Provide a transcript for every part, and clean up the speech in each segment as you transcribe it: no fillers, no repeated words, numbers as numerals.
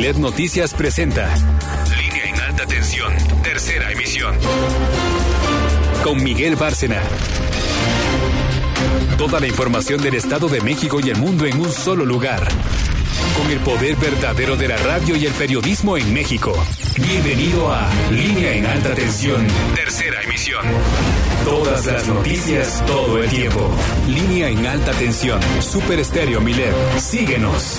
Milet Noticias presenta Línea en Alta Tensión, tercera emisión. Con Miguel Bárcena. Toda la información del Estado de México y el mundo en un solo lugar. Con el poder verdadero de la radio y el periodismo en México. Bienvenido a Línea en Alta Tensión, tercera emisión. Todas las noticias, todo el tiempo. Línea en Alta Tensión, Super Estéreo Milet. Síguenos.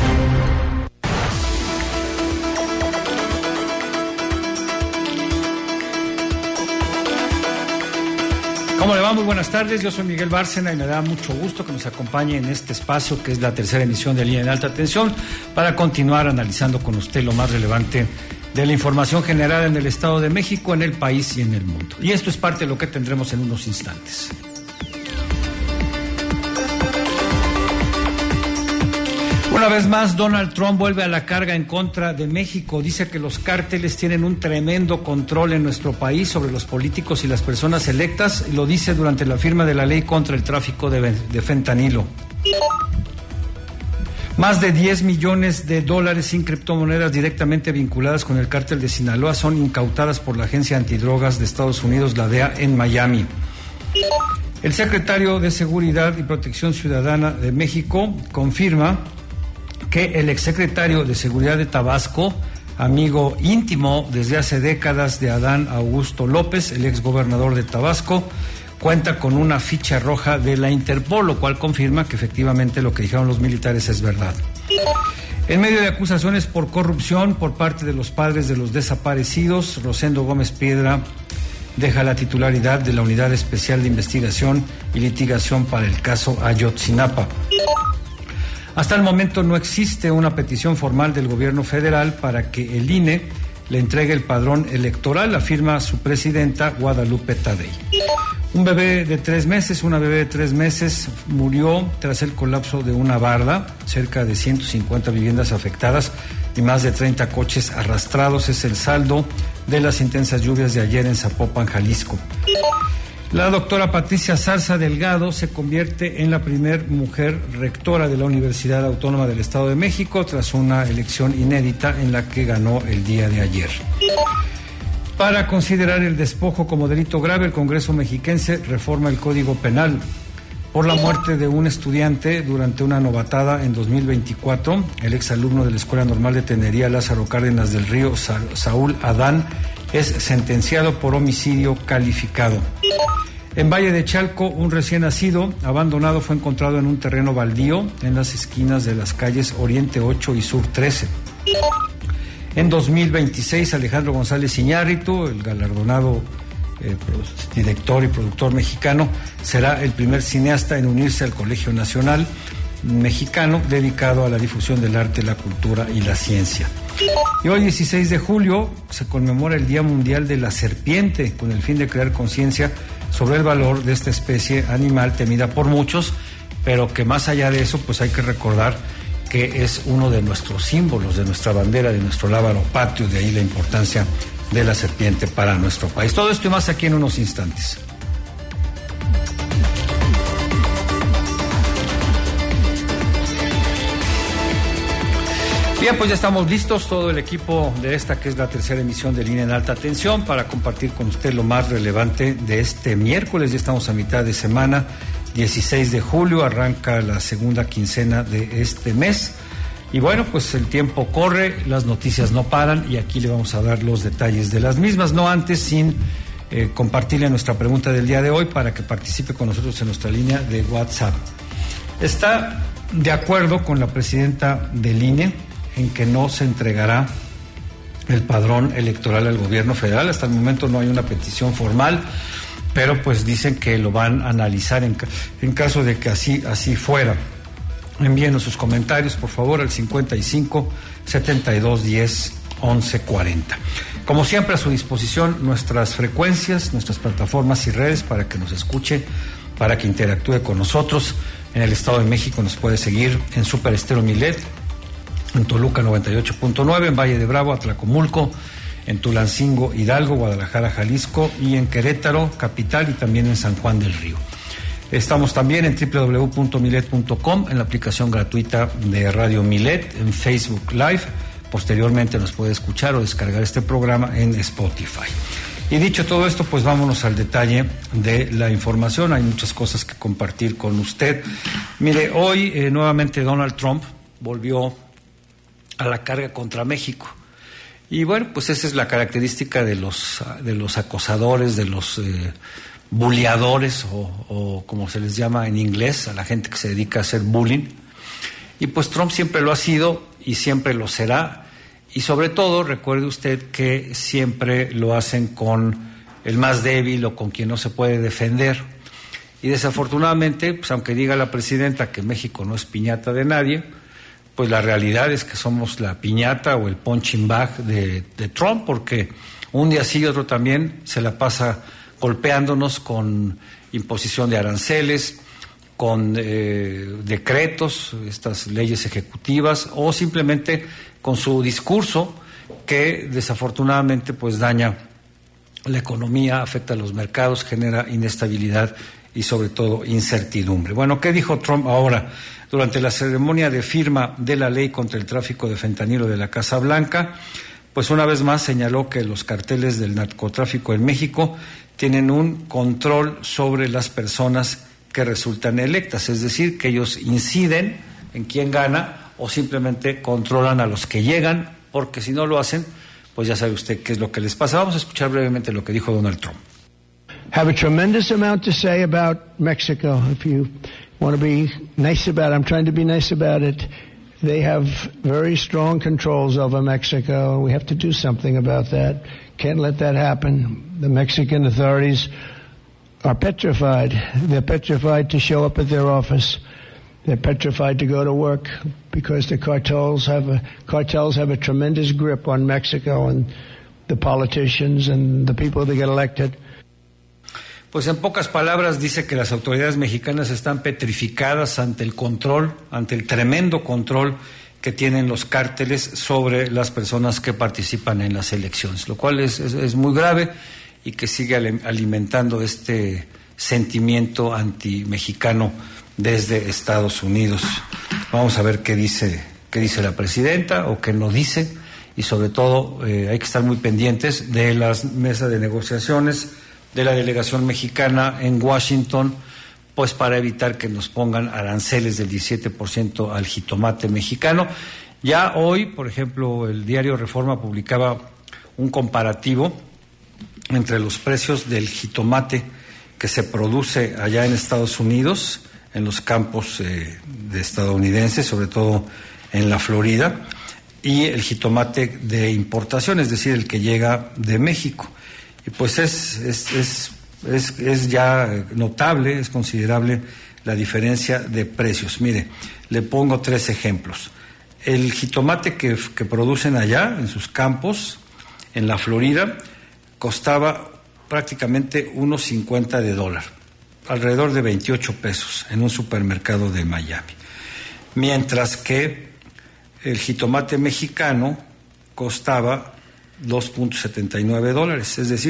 ¿Cómo le va? Muy buenas tardes, yo soy Miguel Bárcena y me da mucho gusto que nos acompañe en este espacio que es la tercera emisión de Línea en Alta Tensión para continuar analizando con usted lo más relevante de la información generada en el Estado de México, en el país y en el mundo. Y esto es parte de lo que tendremos en unos instantes. Una vez más, Donald Trump vuelve a la carga en contra de México. Dice que los cárteles tienen un tremendo control en nuestro país sobre los políticos y las personas electas. Lo dice durante la firma de la ley contra el tráfico de fentanilo. Más de 10 millones de dólares en criptomonedas directamente vinculadas con el cártel de Sinaloa son incautadas por la Agencia Antidrogas de Estados Unidos, la DEA, en Miami. El secretario de Seguridad y Protección Ciudadana de México confirma que el exsecretario de Seguridad de Tabasco, amigo íntimo desde hace décadas de Adán Augusto López, el exgobernador de Tabasco, cuenta con una ficha roja de la Interpol, lo cual confirma que efectivamente lo que dijeron los militares es verdad. En medio de acusaciones por corrupción por parte de los padres de los desaparecidos, Rosendo Gómez Piedra deja la titularidad de la Unidad Especial de Investigación y Litigación para el caso Ayotzinapa. Hasta el momento no existe una petición formal del gobierno federal para que el INE le entregue el padrón electoral, afirma su presidenta Guadalupe Tadei. Una bebé de 3 meses murió tras el colapso de una barda, cerca de 150 viviendas afectadas y más de 30 coches arrastrados. Es el saldo de las intensas lluvias de ayer en Zapopan, Jalisco. La doctora Patricia Zarza Delgado se convierte en la primer mujer rectora de la Universidad Autónoma del Estado de México tras una elección inédita en la que ganó el día de ayer. Para considerar el despojo como delito grave, el Congreso mexiquense reforma el Código Penal. Por la muerte de un estudiante durante una novatada en 2024, el exalumno de la Escuela Normal de Tenería Lázaro Cárdenas del Río, Saúl Adán, es sentenciado por homicidio calificado. En Valle de Chalco, un recién nacido abandonado fue encontrado en un terreno baldío en las esquinas de las calles Oriente 8 y Sur 13. En 2026, Alejandro González Iñárritu, el galardonado director y productor mexicano, será el primer cineasta en unirse al Colegio Nacional Mexicano dedicado a la difusión del arte, la cultura y la ciencia. Y hoy, 16 de julio, se conmemora el Día Mundial de la Serpiente, con el fin de crear conciencia sobre el valor de esta especie animal temida por muchos, pero que más allá de eso, pues hay que recordar que es uno de nuestros símbolos, de nuestra bandera, de nuestro lábaro patrio, de ahí la importancia de la serpiente para nuestro país. Todo esto y más aquí en unos instantes. Bien, pues ya estamos listos, todo el equipo de esta que es la tercera emisión de Línea en Alta Tensión, para compartir con usted lo más relevante de este miércoles. Ya estamos a mitad de semana, 16 de julio, arranca la segunda quincena de este mes. Y bueno, pues el tiempo corre, las noticias no paran y aquí le vamos a dar los detalles de las mismas, no antes sin compartirle nuestra pregunta del día de hoy para que participe con nosotros en nuestra línea de WhatsApp. ¿Está de acuerdo con la presidenta del INE en que no se entregará el padrón electoral al gobierno federal? Hasta el momento no hay una petición formal, pero pues dicen que lo van a analizar en caso de que así fuera. Envíenos sus comentarios, por favor, al 55 72 10 11 40. Como siempre, a su disposición nuestras frecuencias, nuestras plataformas y redes para que nos escuche, para que interactúe con nosotros. En el Estado de México nos puede seguir en Super Estéreo Milet, en Toluca 98.9, en Valle de Bravo, Atlacomulco, en Tulancingo, Hidalgo, Guadalajara, Jalisco, y en Querétaro, capital, y también en San Juan del Río. Estamos también en www.milet.com, en la aplicación gratuita de Radio Milet, en Facebook Live, posteriormente nos puede escuchar o descargar este programa en Spotify. Y dicho todo esto, pues vámonos al detalle de la información. Hay muchas cosas que compartir con usted. Mire, hoy nuevamente Donald Trump volvió a la carga contra México. Y bueno, pues esa es la característica de los acosadores, de los buleadores o como se les llama en inglés, a la gente que se dedica a hacer bullying. Y pues Trump siempre lo ha sido y siempre lo será. Y sobre todo, recuerde usted que siempre lo hacen con el más débil o con quien no se puede defender. Y desafortunadamente, pues aunque diga la presidenta que México no es piñata de nadie, pues la realidad es que somos la piñata o el punching bag de Trump, porque un día sí y otro también se la pasa golpeándonos con imposición de aranceles, con decretos, estas leyes ejecutivas, o simplemente con su discurso que desafortunadamente pues daña la economía, afecta a los mercados, genera inestabilidad y sobre todo incertidumbre. Bueno, ¿qué dijo Trump ahora? Durante la ceremonia de firma de la ley contra el tráfico de fentanilo de la Casa Blanca, pues una vez más señaló que los carteles del narcotráfico en México tienen un control sobre las personas que resultan electas, es decir, que ellos inciden en quién gana o simplemente controlan a los que llegan, porque si no lo hacen, pues ya sabe usted qué es lo que les pasa. Vamos a escuchar brevemente lo que dijo Donald Trump. Have a tremendous amount to say about Mexico. If you want to be nice about it, I'm trying to be nice about it. They have very strong controls over Mexico, and we have to do something about that. Can't let that happen. The Mexican authorities are petrified. They're petrified to show up at their office. They're petrified to go to work because the cartels have a tremendous grip on Mexico and the politicians and the people that get elected. Pues en pocas palabras dice que las autoridades mexicanas están petrificadas ante el control, ante el tremendo control que tienen los cárteles sobre las personas que participan en las elecciones, lo cual es muy grave y que sigue alimentando este sentimiento anti-mexicano desde Estados Unidos. Vamos a ver qué dice la presidenta o qué no dice, y sobre todo hay que estar muy pendientes de las mesas de negociaciones de la delegación mexicana en Washington, pues para evitar que nos pongan aranceles del 17% al jitomate mexicano. Ya hoy, por ejemplo, el diario Reforma publicaba un comparativo entre los precios del jitomate que se produce allá en Estados Unidos, en los campos de estadounidenses, sobre todo en la Florida, y el jitomate de importación, es decir, el que llega de México. Y pues es ya notable, es considerable la diferencia de precios. Mire, le pongo 3 ejemplos. El jitomate que producen allá en sus campos, en la Florida, costaba prácticamente unos $50, alrededor de 28 pesos en un supermercado de Miami. Mientras que el jitomate mexicano costaba $2.79, es decir,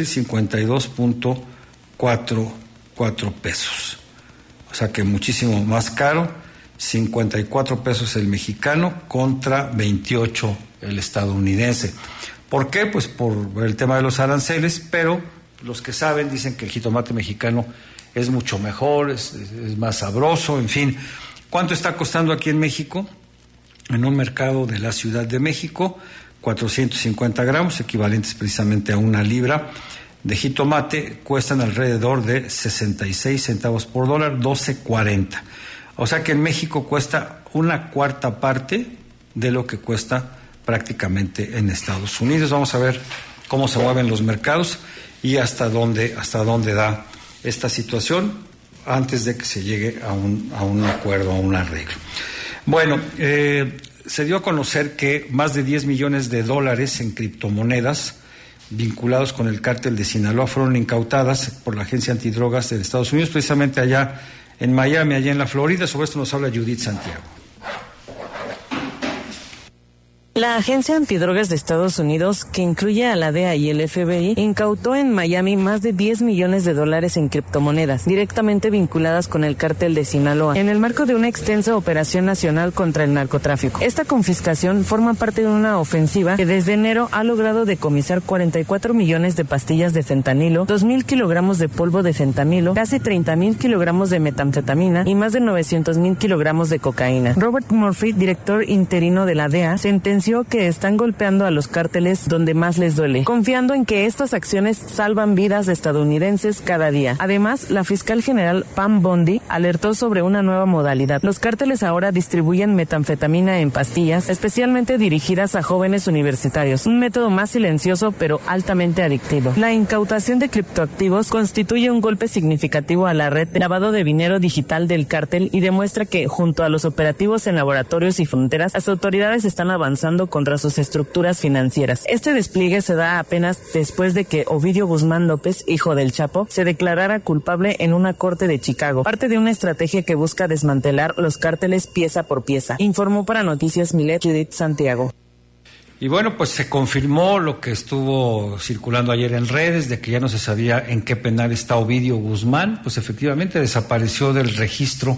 52.44 pesos. O sea que muchísimo más caro, 54 pesos el mexicano contra 28 el estadounidense. ¿Por qué? Pues por el tema de los aranceles, pero los que saben dicen que el jitomate mexicano es mucho mejor, es más sabroso, en fin. ¿Cuánto está costando aquí en México? En un mercado de la Ciudad de México, 450 gramos, equivalentes precisamente a 1 libra de jitomate, cuestan alrededor de 66 centavos por dólar, 12.40. O sea que en México cuesta 1/4 parte de lo que cuesta prácticamente en Estados Unidos. Vamos a ver cómo se mueven los mercados y hasta dónde da esta situación antes de que se llegue a un acuerdo, a un arreglo. Bueno, se dio a conocer que más de $10 millones en criptomonedas vinculados con el cártel de Sinaloa fueron incautadas por la Agencia Antidrogas de Estados Unidos, precisamente allá en Miami, allá en la Florida. Sobre esto nos habla Judith Santiago. La Agencia Antidrogas de Estados Unidos, que incluye a la DEA y el FBI, incautó en Miami más de $10 millones en criptomonedas, directamente vinculadas con el cártel de Sinaloa, en el marco de una extensa operación nacional contra el narcotráfico. Esta confiscación forma parte de una ofensiva que desde enero ha logrado decomisar 44 millones de pastillas de fentanilo, 2,000 kilogramos de polvo de fentanilo, casi 30,000 kilogramos de metanfetamina y más de 900,000 kilogramos de cocaína. Robert Murphy, director interino de la DEA, sentenció que están golpeando a los cárteles donde más les duele, confiando en que estas acciones salvan vidas de estadounidenses cada día. Además, la fiscal general Pam Bondi alertó sobre una nueva modalidad. Los cárteles ahora distribuyen metanfetamina en pastillas, especialmente dirigidas a jóvenes universitarios, un método más silencioso pero altamente adictivo. La incautación de criptoactivos constituye un golpe significativo a la red de lavado de dinero digital del cártel y demuestra que, junto a los operativos en laboratorios y fronteras, las autoridades están avanzando contra sus estructuras financieras. Este despliegue se da apenas después de que Ovidio Guzmán López, hijo del Chapo, se declarara culpable en una corte de Chicago, parte de una estrategia que busca desmantelar los cárteles pieza por pieza. Informó para Noticias Milet Judith Santiago. Y bueno, pues se confirmó lo que estuvo circulando ayer en redes, de que ya no se sabía en qué penal está Ovidio Guzmán. Pues efectivamente desapareció del registro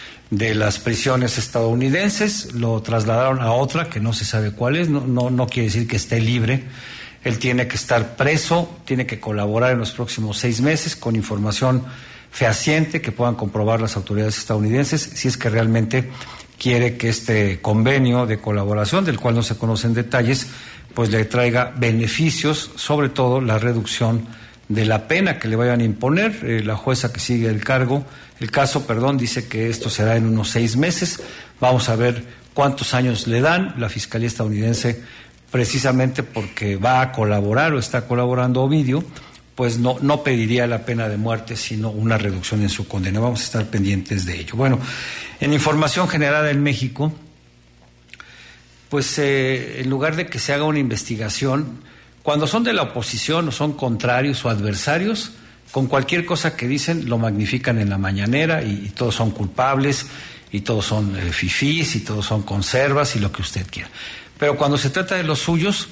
de las prisiones estadounidenses, lo trasladaron a otra que no se sabe cuál es, no quiere decir que esté libre. Él tiene que estar preso, tiene que colaborar en los próximos 6 meses con información fehaciente que puedan comprobar las autoridades estadounidenses si es que realmente quiere que este convenio de colaboración, del cual no se conocen detalles, pues le traiga beneficios, sobre todo la reducción de la pena que le vayan a imponer. La jueza que sigue el caso, dice que esto será en unos 6 meses. Vamos a ver cuántos años le dan. La Fiscalía estadounidense, precisamente porque va a colaborar o está colaborando Ovidio, pues no pediría la pena de muerte, sino una reducción en su condena. Vamos a estar pendientes de ello. Bueno, en información generada en México, pues en lugar de que se haga una investigación, cuando son de la oposición o son contrarios o adversarios, con cualquier cosa que dicen lo magnifican en la mañanera y todos son culpables y todos son fifís y todos son conservas y lo que usted quiera. Pero cuando se trata de los suyos,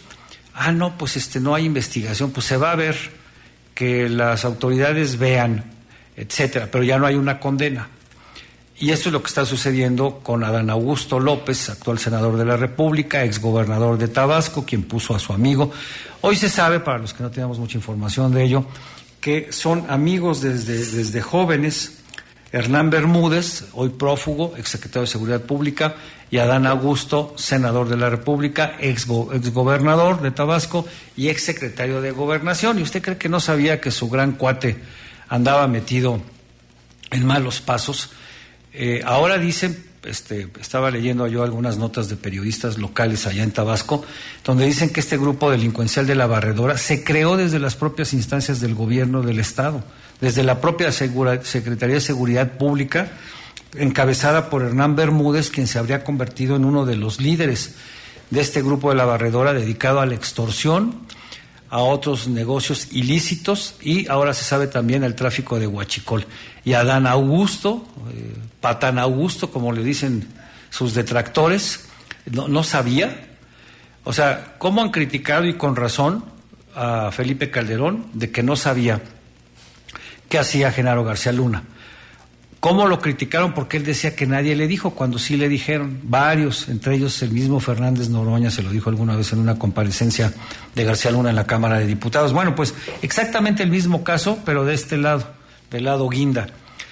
no hay investigación, pues se va a ver que las autoridades vean, etcétera, pero ya no hay una condena. Y esto es lo que está sucediendo con Adán Augusto López, actual senador de la República, exgobernador de Tabasco, quien puso a su amigo. Hoy se sabe, para los que no tenemos mucha información de ello, que son amigos desde jóvenes, Hernán Bermúdez, hoy prófugo, exsecretario de Seguridad Pública, y Adán Augusto, senador de la República, exgobernador de Tabasco y exsecretario de Gobernación. ¿Y usted cree que no sabía que su gran cuate andaba metido en malos pasos? Ahora dicen, estaba leyendo yo algunas notas de periodistas locales allá en Tabasco, donde dicen que este grupo delincuencial de la Barredora se creó desde las propias instancias del gobierno del Estado, desde la propia Secretaría de Seguridad Pública, encabezada por Hernán Bermúdez, quien se habría convertido en uno de los líderes de este grupo de la Barredora dedicado a la extorsión, a otros negocios ilícitos y ahora se sabe también el tráfico de huachicol. Y Adán Augusto, Patán Augusto, como le dicen sus detractores, no sabía. O sea, ¿cómo han criticado y con razón a Felipe Calderón de que no sabía qué hacía Genaro García Luna? ¿Cómo lo criticaron? Porque él decía que nadie le dijo, cuando sí le dijeron, varios, entre ellos el mismo Fernández Noroña se lo dijo alguna vez en una comparecencia de García Luna en la Cámara de Diputados. Bueno, pues exactamente el mismo caso, pero de este lado, del lado guinda.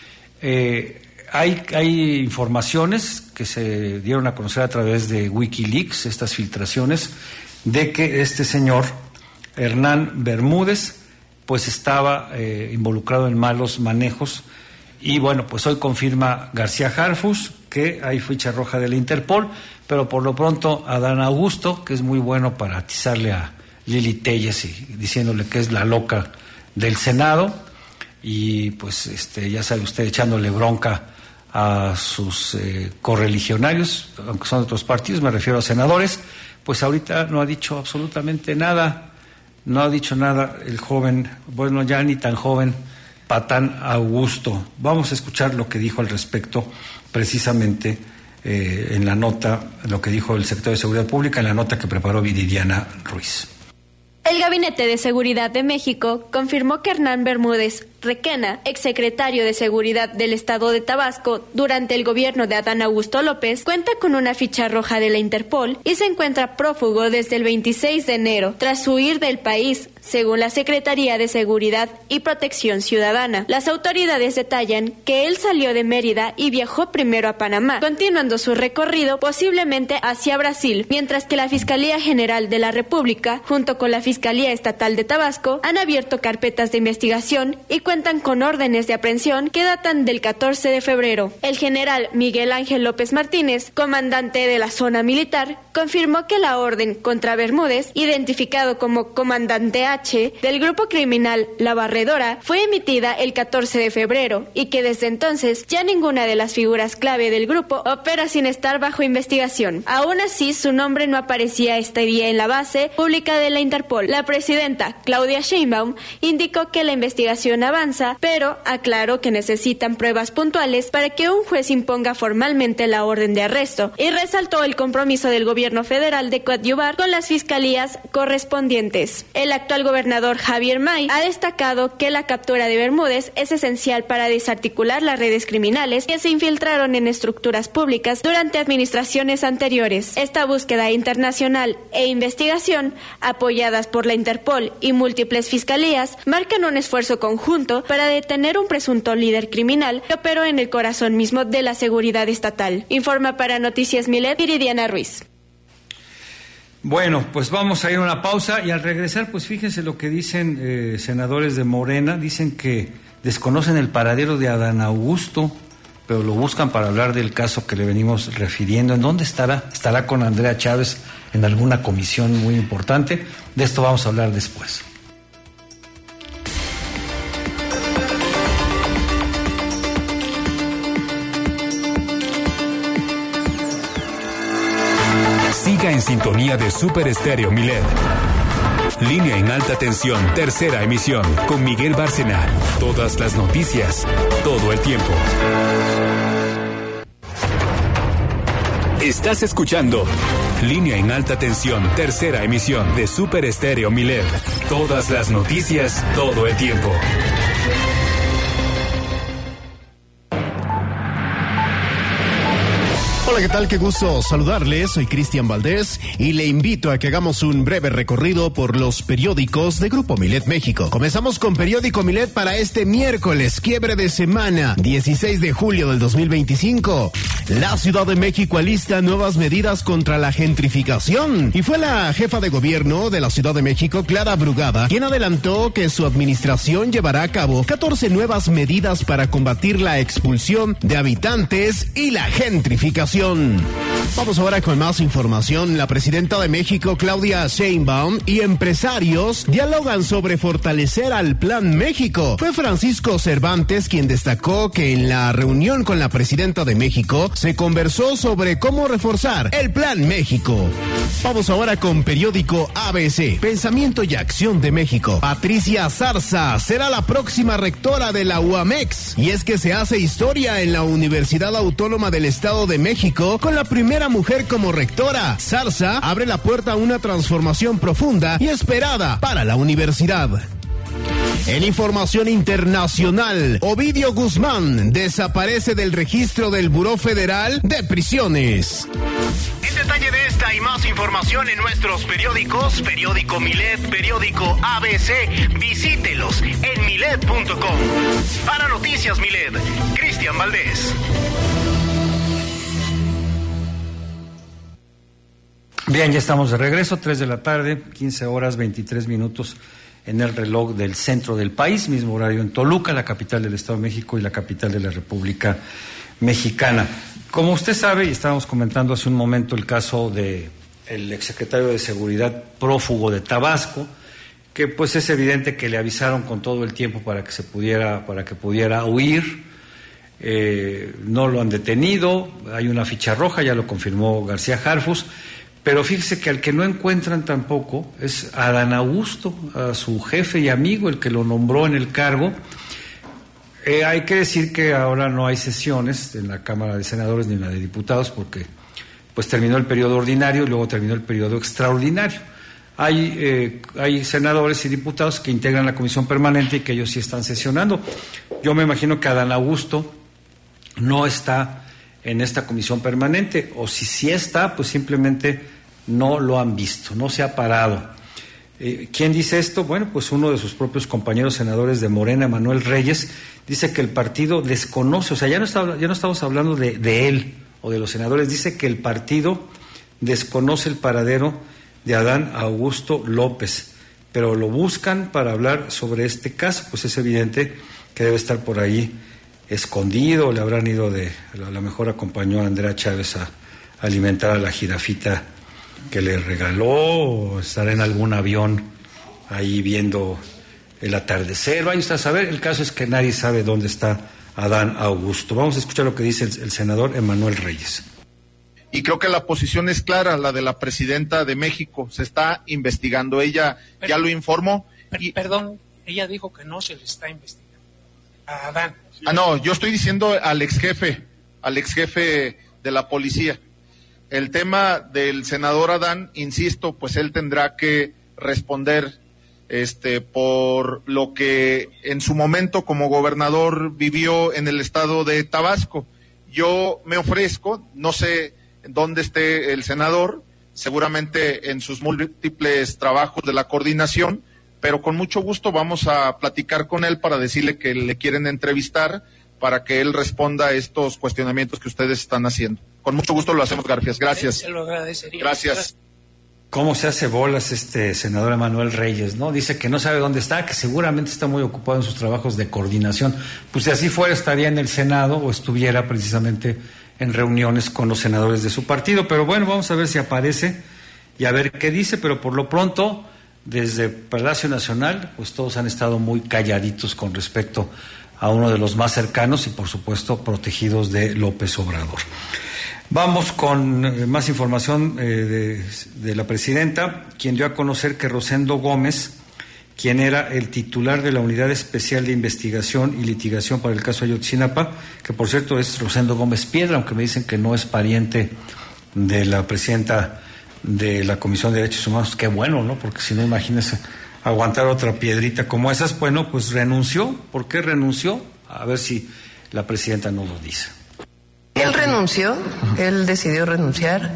Hay informaciones que se dieron a conocer a través de Wikileaks, estas filtraciones, de que este señor, Hernán Bermúdez, pues estaba involucrado en malos manejos. Y bueno, pues hoy confirma García Harfuch que hay ficha roja de la Interpol, pero por lo pronto Adán Augusto, que es muy bueno para atizarle a Lili Telles y diciéndole que es la loca del Senado, y pues ya sabe usted, echándole bronca a sus correligionarios, aunque son de otros partidos, me refiero a senadores, pues ahorita no ha dicho absolutamente nada, el joven, bueno, ya ni tan joven, Patán Augusto. Vamos a escuchar lo que dijo al respecto precisamente en la nota, lo que dijo el secretario de Seguridad Pública en la nota que preparó Viridiana Ruiz. El Gabinete de Seguridad de México confirmó que Hernán Bermúdez Requena, exsecretario de Seguridad del Estado de Tabasco durante el gobierno de Adán Augusto López, cuenta con una ficha roja de la Interpol y se encuentra prófugo desde el 26 de enero, tras huir del país, según la Secretaría de Seguridad y Protección Ciudadana. Las autoridades detallan que él salió de Mérida y viajó primero a Panamá, continuando su recorrido posiblemente hacia Brasil, mientras que la Fiscalía General de la República, junto con la Fiscalía Estatal de Tabasco, han abierto carpetas de investigación y cuentan con órdenes de aprehensión que datan del 14 de febrero. El general Miguel Ángel López Martínez, comandante de la zona militar, confirmó que la orden contra Bermúdez, identificado como Comandante H, del grupo criminal La Barredora, fue emitida el 14 de febrero y que desde entonces ya ninguna de las figuras clave del grupo opera sin estar bajo investigación. Aún así, su nombre no aparecía este día en la base pública de la Interpol. La presidenta, Claudia Sheinbaum, indicó que la investigación avanza, pero aclaró que necesitan pruebas puntuales para que un juez imponga formalmente la orden de arresto y resaltó el compromiso del gobierno federal de coadyuvar con las fiscalías correspondientes. El actual gobernador Javier May ha destacado que la captura de Bermúdez es esencial para desarticular las redes criminales que se infiltraron en estructuras públicas durante administraciones anteriores. Esta búsqueda internacional e investigación, apoyadas por la Interpol y múltiples fiscalías, marcan un esfuerzo conjunto para detener un presunto líder criminal que operó en el corazón mismo de la seguridad estatal. Informa para Noticias Milet, Viridiana Ruiz. Bueno, pues vamos a ir a una pausa y al regresar, pues fíjense lo que dicen senadores de Morena. Dicen que desconocen el paradero de Adán Augusto, pero lo buscan para hablar del caso que le venimos refiriendo. ¿En dónde estará? ¿Estará con Andrea Chávez en alguna comisión muy importante? De esto vamos a hablar después. Siga en sintonía de Super Estéreo Milet. Línea en alta tensión, tercera emisión, con Miguel Bárcena. Todas las noticias, todo el tiempo. Estás escuchando Línea en alta tensión, tercera emisión de Super Estéreo Milet. Todas las noticias, todo el tiempo. Hola, ¿qué tal? Qué gusto saludarles. Soy Cristian Valdés y le invito a que hagamos un breve recorrido por los periódicos de Grupo Milet México. Comenzamos con Periódico Milet para este miércoles, quiebre de semana, 16 de julio del 2025. La Ciudad de México alista nuevas medidas contra la gentrificación. Y fue la jefa de gobierno de la Ciudad de México, Clara Brugada, quien adelantó que su administración llevará a cabo 14 nuevas medidas para combatir la expulsión de habitantes y la gentrificación. Vamos ahora con más información. La presidenta de México, Claudia Sheinbaum, y empresarios dialogan sobre fortalecer al Plan México. Fue Francisco Cervantes quien destacó que en la reunión con la presidenta de México se conversó sobre cómo reforzar el Plan México. Vamos ahora con Periódico ABC. Pensamiento y Acción de México. Patricia Zarza será la próxima rectora de la UAMEX. Y es que se hace historia en la Universidad Autónoma del Estado de México con la primera mujer como rectora. Zarza abre la puerta a una transformación profunda y esperada para la universidad. En información internacional, Ovidio Guzmán desaparece del registro del Buró Federal de Prisiones. El detalle de esta y más información en nuestros periódicos, Periódico Milet, Periódico ABC, visítelos en milet.com. Para Noticias Milet, Cristian Valdés. Bien, ya estamos de regreso, 3 de la tarde, 15 horas, 23 minutos en el reloj del centro del país, mismo horario en Toluca, la capital del Estado de México y la capital de la República Mexicana. Como usted sabe, y estábamos comentando hace un momento el caso de el exsecretario de Seguridad prófugo de Tabasco, que pues es evidente que le avisaron con todo el tiempo para que pudiera huir. No lo han detenido, hay una ficha roja, ya lo confirmó García Harfush. Pero fíjese que al que no encuentran tampoco es Adán Augusto, a su jefe y amigo, el que lo nombró en el cargo. Hay que decir que ahora no hay sesiones en la Cámara de Senadores ni en la de Diputados porque pues terminó el periodo ordinario y luego terminó el periodo extraordinario. Hay senadores y diputados que integran la comisión permanente y que ellos sí están sesionando. Yo me imagino que Adán Augusto no está en esta comisión permanente, o si sí está, pues simplemente no lo han visto, no se ha parado. ¿Quién dice esto? Bueno, pues uno de sus propios compañeros senadores de Morena, Manuel Reyes, dice que el partido desconoce, o sea, ya no estamos hablando de él o de los senadores, dice que el partido desconoce el paradero de Adán Augusto López, pero lo buscan para hablar sobre este caso, pues es evidente que debe estar por ahí escondido, le habrán ido a lo mejor acompañó a Andrea Chávez a alimentar a la jirafita que le regaló, o estará en algún avión ahí viendo el atardecer, vaya usted a saber. El caso es que nadie sabe dónde está Adán Augusto. Vamos a escuchar lo que dice el senador Emanuel Reyes. Y creo que la posición es clara, la de la presidenta de México. Se está investigando, ella ya lo informó. Perdón, ella dijo que no se le está investigando a Adán. No, yo estoy diciendo al ex jefe de la policía. El tema del senador Adán, insisto, pues él tendrá que responder por lo que en su momento como gobernador vivió en el estado de Tabasco. Yo me ofrezco, no sé dónde esté el senador, seguramente en sus múltiples trabajos de la coordinación, pero con mucho gusto vamos a platicar con él para decirle que le quieren entrevistar para que él responda a estos cuestionamientos que ustedes están haciendo. Con mucho gusto lo hacemos, Garfias. Gracias. Se lo agradecería. Gracias. ¿Cómo se hace bolas este senador Emanuel Reyes, no? Dice que no sabe dónde está, que seguramente está muy ocupado en sus trabajos de coordinación. Pues si así fuera, estaría en el Senado o estuviera precisamente en reuniones con los senadores de su partido. Pero bueno, vamos a ver si aparece y a ver qué dice. Pero por lo pronto, desde Palacio Nacional, pues todos han estado muy calladitos con respecto a uno de los más cercanos y, por supuesto, protegidos de López Obrador. Vamos con más información de la presidenta, quien dio a conocer que Rosendo Gómez, quien era el titular de la Unidad Especial de Investigación y Litigación para el caso Ayotzinapa, que por cierto es Rosendo Gómez Piedra, aunque me dicen que no es pariente de la presidenta de la Comisión de Derechos Humanos. Qué bueno, ¿no? Porque si no, imagínese aguantar otra piedrita como esas. Bueno, pues renunció. ¿Por qué renunció? A ver si la presidenta nos lo dice. Él renunció, él decidió renunciar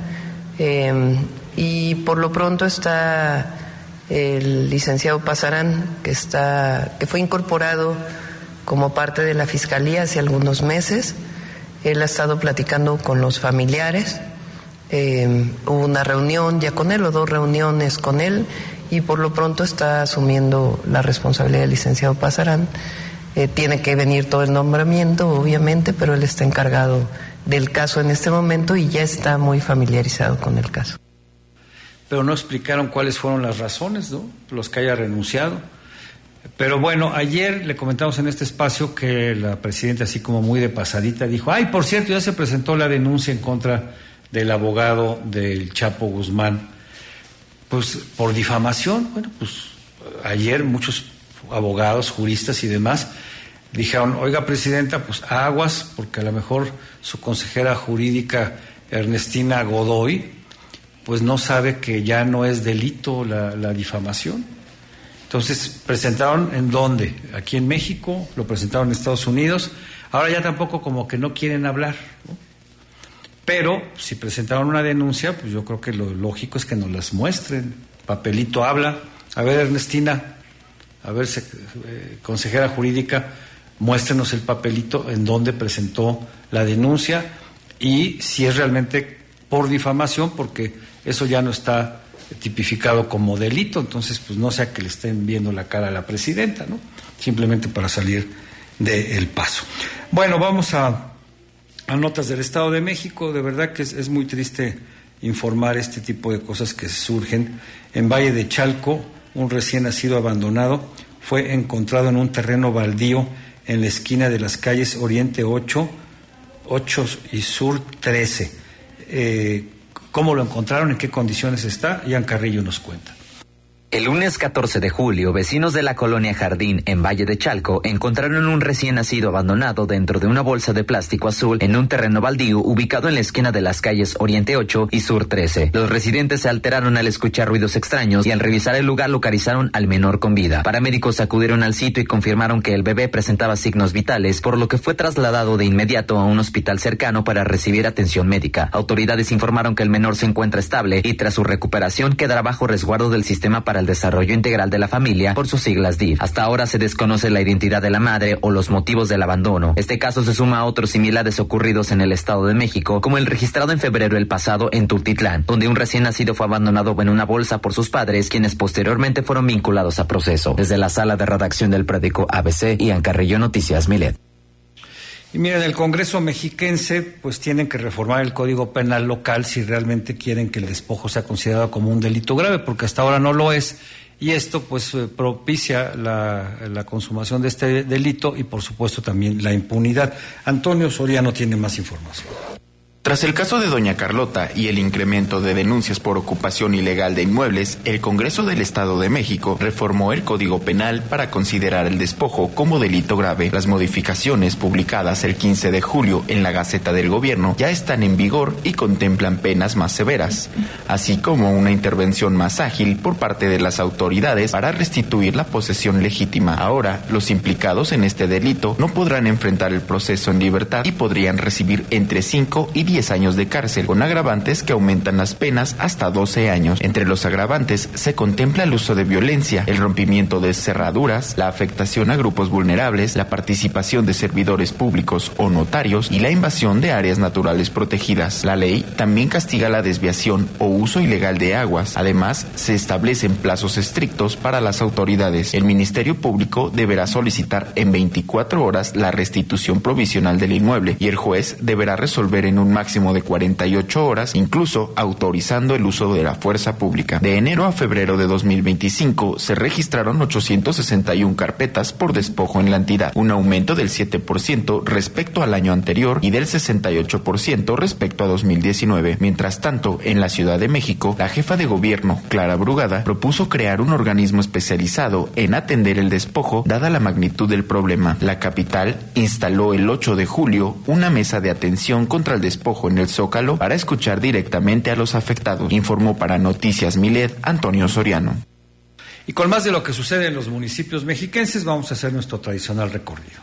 y por lo pronto está el licenciado Pazarán, que fue incorporado como parte de la Fiscalía hace algunos meses. Él ha estado platicando con los familiares, hubo una reunión ya con él o 2 reuniones con él y por lo pronto está asumiendo la responsabilidad del licenciado Pazarán. Tiene que venir todo el nombramiento, obviamente, pero él está encargado del caso en este momento y ya está muy familiarizado con el caso. Pero no explicaron cuáles fueron las razones, ¿no? Los que haya renunciado. Pero bueno, ayer le comentamos en este espacio que la presidenta, así como muy de pasadita, dijo, ay, por cierto, ya se presentó la denuncia en contra del abogado del Chapo Guzmán, pues por difamación. Bueno, pues ayer muchos abogados, juristas y demás dijeron, oiga, presidenta, pues aguas, porque a lo mejor su consejera jurídica Ernestina Godoy pues no sabe que ya no es delito la difamación. Entonces, presentaron ¿en dónde? Aquí en México, lo presentaron en Estados Unidos, ahora ya tampoco como que no quieren hablar, ¿no? Pero si presentaron una denuncia, pues yo creo que lo lógico es que nos las muestren. Papelito habla. A ver, Ernestina, a ver, consejera jurídica, muéstrenos el papelito en donde presentó la denuncia y si es realmente por difamación, porque eso ya no está tipificado como delito, entonces pues no sea que le estén viendo la cara a la presidenta, ¿no? Simplemente para salir del paso. Bueno, vamos a notas del Estado de México. De verdad que es muy triste informar este tipo de cosas que surgen. En Valle de Chalco, un recién nacido abandonado fue encontrado en un terreno baldío en la esquina de las calles Oriente 8 y Sur 13. ¿Cómo lo encontraron? ¿En qué condiciones está? Ian Carrillo nos cuenta. El lunes 14 de julio, vecinos de la colonia Jardín, en Valle de Chalco, encontraron un recién nacido abandonado dentro de una bolsa de plástico azul en un terreno baldío ubicado en la esquina de las calles Oriente 8 y Sur 13. Los residentes se alteraron al escuchar ruidos extraños y al revisar el lugar localizaron al menor con vida. Paramédicos acudieron al sitio y confirmaron que el bebé presentaba signos vitales, por lo que fue trasladado de inmediato a un hospital cercano para recibir atención médica. Autoridades informaron que el menor se encuentra estable y tras su recuperación quedará bajo resguardo del Sistema para el Desarrollo Integral de la Familia, por sus siglas DIF. Hasta ahora se desconoce la identidad de la madre o los motivos del abandono. Este caso se suma a otros similares ocurridos en el Estado de México, como el registrado en febrero el pasado en Tultitlán, donde un recién nacido fue abandonado en una bolsa por sus padres, quienes posteriormente fueron vinculados a proceso. Desde la sala de redacción del periódico ABC, Ian Carrillo, Noticias Milet. Y miren, el Congreso mexiquense pues tienen que reformar el Código Penal local si realmente quieren que el despojo sea considerado como un delito grave, porque hasta ahora no lo es, y esto pues propicia la consumación de este delito y por supuesto también la impunidad. Antonio Soriano tiene más información. Tras el caso de doña Carlota y el incremento de denuncias por ocupación ilegal de inmuebles, el Congreso del Estado de México reformó el Código Penal para considerar el despojo como delito grave. Las modificaciones publicadas el 15 de julio en la Gaceta del Gobierno ya están en vigor y contemplan penas más severas, así como una intervención más ágil por parte de las autoridades para restituir la posesión legítima. Ahora, los implicados en este delito no podrán enfrentar el proceso en libertad y podrían recibir entre 5 y 10 años de cárcel, con agravantes que aumentan las penas hasta 12 años. Entre los agravantes se contempla el uso de violencia, el rompimiento de cerraduras, la afectación a grupos vulnerables, la participación de servidores públicos o notarios y la invasión de áreas naturales protegidas. La ley también castiga la desviación o uso ilegal de aguas. Además, se establecen plazos estrictos para las autoridades. El Ministerio Público deberá solicitar en 24 horas la restitución provisional del inmueble y el juez deberá resolver en un máximo de 48 horas, incluso autorizando el uso de la fuerza pública. De enero a febrero de 2025 se registraron 861 carpetas por despojo en la entidad, un aumento del 7% respecto al año anterior y del 68% respecto a 2019. Mientras tanto, en la Ciudad de México, la jefa de gobierno, Clara Brugada, propuso crear un organismo especializado en atender el despojo, dada la magnitud del problema. La capital instaló el 8 de julio una mesa de atención contra el despojo en el Zócalo para escuchar directamente a los afectados. Informó para Noticias Milet, Antonio Soriano. Y con más de lo que sucede en los municipios mexiquenses, vamos a hacer nuestro tradicional recorrido.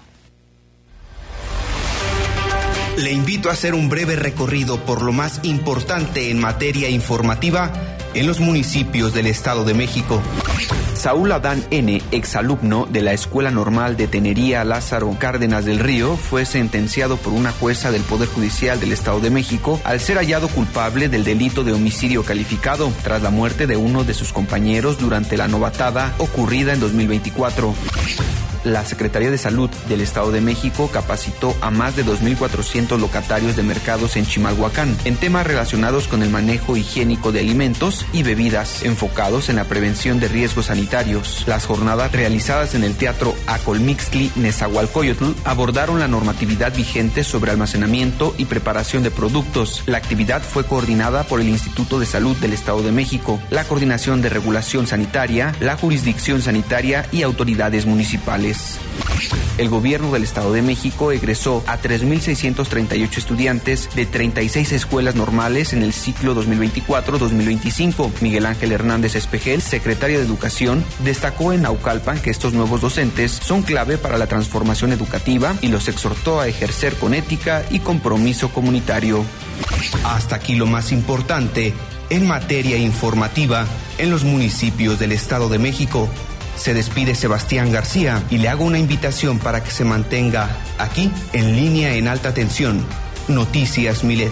Le invito a hacer un breve recorrido por lo más importante en materia informativa en los municipios del Estado de México. Saúl Adán N., exalumno de la Escuela Normal de Tenería Lázaro Cárdenas del Río, fue sentenciado por una jueza del Poder Judicial del Estado de México al ser hallado culpable del delito de homicidio calificado tras la muerte de uno de sus compañeros durante la novatada ocurrida en 2024. La Secretaría de Salud del Estado de México capacitó a más de 2.400 locatarios de mercados en Chimalhuacán en temas relacionados con el manejo higiénico de alimentos y bebidas, enfocados en la prevención de riesgos sanitarios. Las jornadas realizadas en el Teatro Acolmixtli Nezahualcóyotl abordaron la normatividad vigente sobre almacenamiento y preparación de productos. La actividad fue coordinada por el Instituto de Salud del Estado de México, la Coordinación de Regulación Sanitaria, la Jurisdicción Sanitaria y autoridades municipales. El gobierno del Estado de México egresó a 3.638 estudiantes de 36 escuelas normales en el ciclo 2024-2025. Miguel Ángel Hernández Espejel, secretario de Educación, destacó en Naucalpan que estos nuevos docentes son clave para la transformación educativa y los exhortó a ejercer con ética y compromiso comunitario. Hasta aquí lo más importante en materia informativa en los municipios del Estado de México. Se despide Sebastián García y le hago una invitación para que se mantenga aquí en línea en alta tensión. Noticias Milet.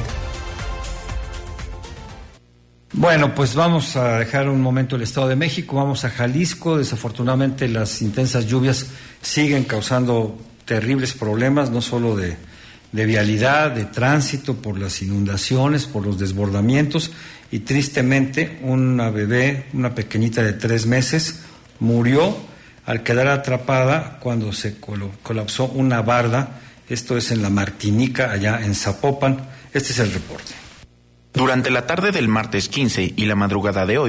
Bueno, pues vamos a dejar un momento el Estado de México, vamos a Jalisco. Desafortunadamente las intensas lluvias siguen causando terribles problemas, no solo de vialidad, de tránsito, por las inundaciones, por los desbordamientos, y tristemente una bebé, una pequeñita de 3 meses, murió al quedar atrapada cuando se colapsó una barda. Esto es en la Martinica, allá en Zapopan. Este es el reporte. Durante la tarde del martes 15 y la madrugada de hoy,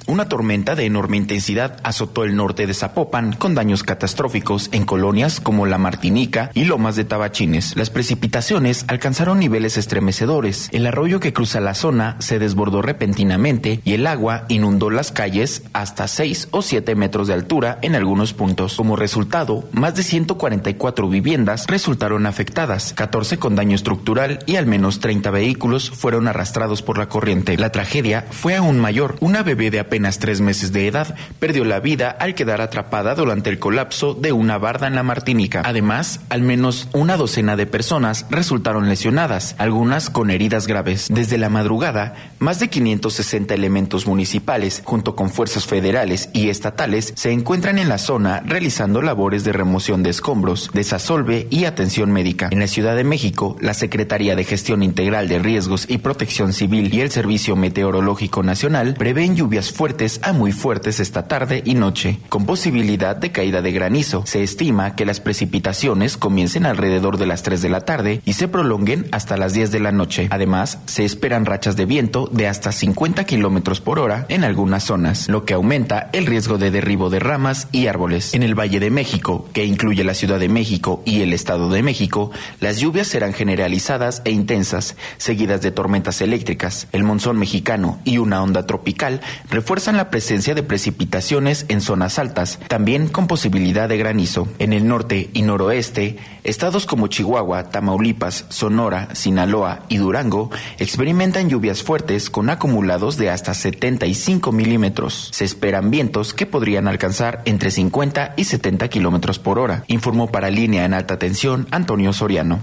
Una tormenta de enorme intensidad azotó el norte de Zapopan con daños catastróficos en colonias como La Martinica y Lomas de Tabachines. Las precipitaciones alcanzaron niveles estremecedores. El arroyo que cruza la zona se desbordó repentinamente y el agua inundó las calles hasta 6 o 7 metros de altura en algunos puntos. Como resultado, más de 144 viviendas resultaron afectadas, 14 con daño estructural y al menos 30 vehículos fueron arrastrados por la corriente. La tragedia fue aún mayor. Una bebé de apenas 3 meses de edad perdió la vida al quedar atrapada durante el colapso de una barda en La Martinica. Además, al menos una docena de personas resultaron lesionadas, algunas con heridas graves. Desde la madrugada, más de 560 elementos municipales, junto con fuerzas federales y estatales, se encuentran en la zona realizando labores de remoción de escombros, desasolve y atención médica. En la Ciudad de México, la Secretaría de Gestión Integral de Riesgos y Protección Civil y el Servicio Meteorológico Nacional prevén lluvias fuertes a muy fuertes esta tarde y noche, con posibilidad de caída de granizo. Se estima que las precipitaciones comiencen alrededor de las 3 de la tarde y se prolonguen hasta las 10 de la noche. Además, se esperan rachas de viento de hasta 50 kilómetros por hora en algunas zonas, lo que aumenta el riesgo de derribo de ramas y árboles. En el Valle de México, que incluye la Ciudad de México y el Estado de México, las lluvias serán generalizadas e intensas, seguidas de tormentas eléctricas. El monzón mexicano y una onda tropical refuerzan la presencia de precipitaciones en zonas altas, también con posibilidad de granizo. En el norte y noroeste, estados como Chihuahua, Tamaulipas, Sonora, Sinaloa y Durango experimentan lluvias fuertes con acumulados de hasta 75 milímetros. Se esperan vientos que podrían alcanzar entre 50 y 70 kilómetros por hora, informó para Línea en Alta Tensión Antonio Soriano.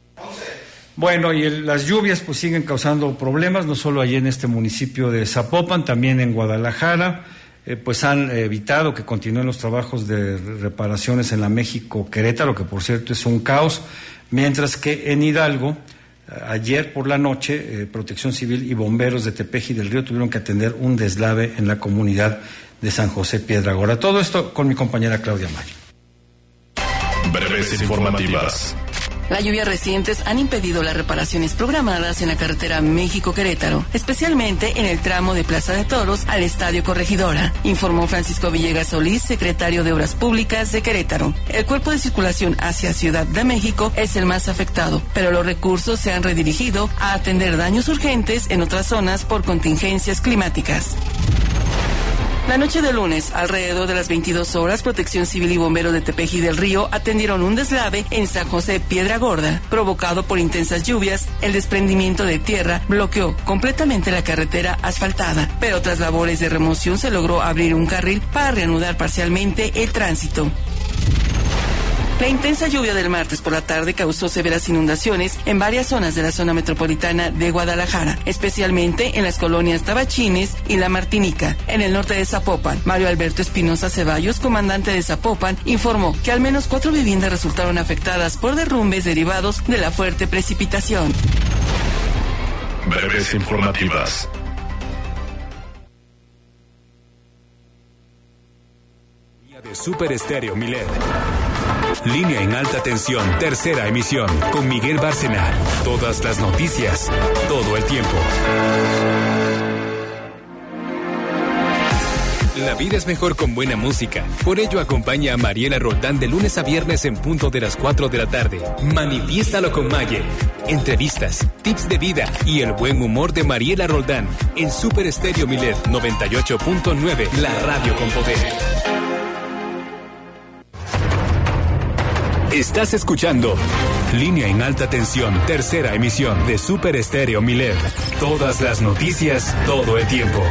Bueno, y las lluvias pues siguen causando problemas, no solo allí en este municipio de Zapopan, también en Guadalajara, pues han evitado que continúen los trabajos de reparaciones en la México-Querétaro, que por cierto es un caos, mientras que en Hidalgo, ayer por la noche, Protección Civil y bomberos de Tepeji del Río tuvieron que atender un deslave en la comunidad de San José Piedra Gorda. Todo esto con mi compañera Claudia Mayo. Breves informativas. Las lluvias recientes han impedido las reparaciones programadas en la carretera México-Querétaro, especialmente en el tramo de Plaza de Toros al Estadio Corregidora, informó Francisco Villegas Solís, secretario de Obras Públicas de Querétaro. El cuerpo de circulación hacia Ciudad de México es el más afectado, pero los recursos se han redirigido a atender daños urgentes en otras zonas por contingencias climáticas. La noche de lunes, alrededor de las 22 horas, Protección Civil y bomberos de Tepeji del Río atendieron un deslave en San José Piedra Gorda, provocado por intensas lluvias. El desprendimiento de tierra bloqueó completamente la carretera asfaltada, pero tras labores de remoción se logró abrir un carril para reanudar parcialmente el tránsito. La intensa lluvia del martes por la tarde causó severas inundaciones en varias zonas de la zona metropolitana de Guadalajara, especialmente en las colonias Tabachines y La Martinica. En el norte de Zapopan, Mario Alberto Espinosa Ceballos, comandante de Zapopan, informó que al menos 4 viviendas resultaron afectadas por derrumbes derivados de la fuerte precipitación. Breves informativas. De Super Estéreo Milet. Línea en Alta Tensión, tercera emisión, con Miguel Bárcena. Todas las noticias, todo el tiempo. La vida es mejor con buena música. Por ello acompaña a Mariela Roldán de lunes a viernes en punto de las 4 de la tarde. Manifiéstalo con Maye. Entrevistas, tips de vida y el buen humor de Mariela Roldán en Super Estéreo Milet 98.9, la radio con poder. Estás escuchando Línea en Alta Tensión, tercera emisión de Super Estéreo Milet. Todas las noticias, todo el tiempo.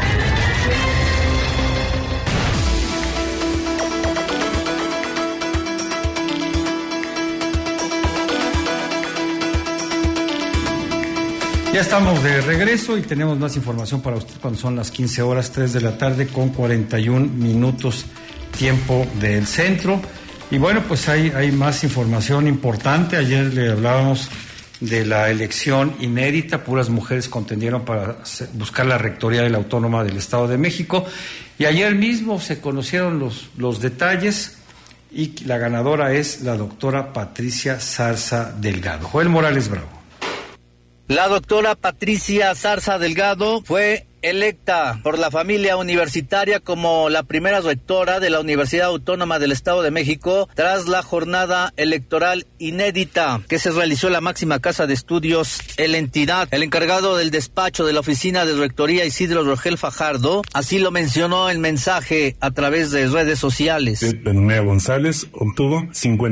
Ya estamos de regreso y tenemos más información para usted cuando son las 15 horas, 3 de la tarde con 41 minutos tiempo del centro. Y bueno, pues hay más información importante. Ayer le hablábamos de la elección inédita. Puras mujeres contendieron para buscar la rectoría de la Autónoma del Estado de México. Y ayer mismo se conocieron los detalles y la ganadora es la doctora Patricia Zarza Delgado. Joel Morales Bravo. La doctora Patricia Zarza Delgado fue electa por la familia universitaria como la primera rectora de la Universidad Autónoma del Estado de México tras la jornada electoral inédita que se realizó en la máxima casa de estudios en la entidad. El encargado del despacho de la oficina de rectoría, Isidro Rogel Fajardo, así lo mencionó en mensaje a través de redes sociales. Benumea González obtuvo